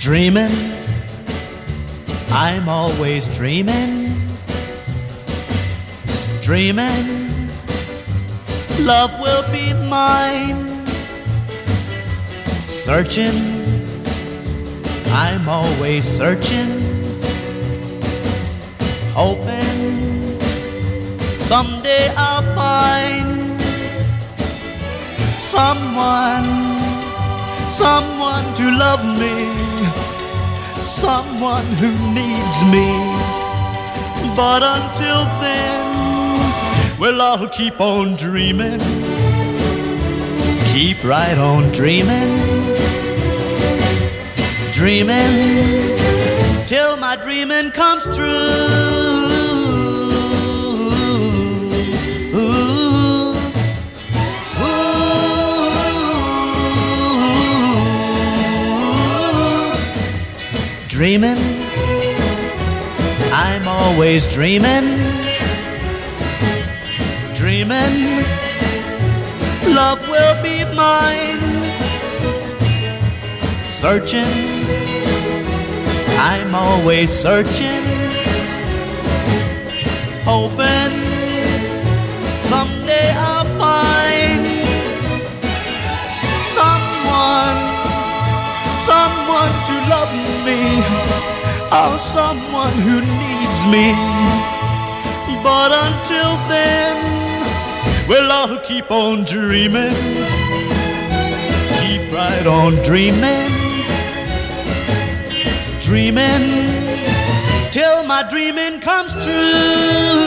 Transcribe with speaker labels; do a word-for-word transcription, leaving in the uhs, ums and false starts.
Speaker 1: Dreaming, I'm always dreaming. Dreaming, love will be mine. Searching, I'm always searching. Hoping, someday I'll find someone, someone to love me, someone who needs me. But until then, well, I'll keep on dreaming, keep right on dreaming, dreaming till my dreaming comes true. Dreaming, I'm always dreaming. Dreaming, love will be mine. Searching, I'm always searching. Hoping, someday I'll find someone, someone to love me, oh, someone who needs me. But until then, well, I'll keep on dreaming, keep right on dreaming, dreaming till my dreaming comes true.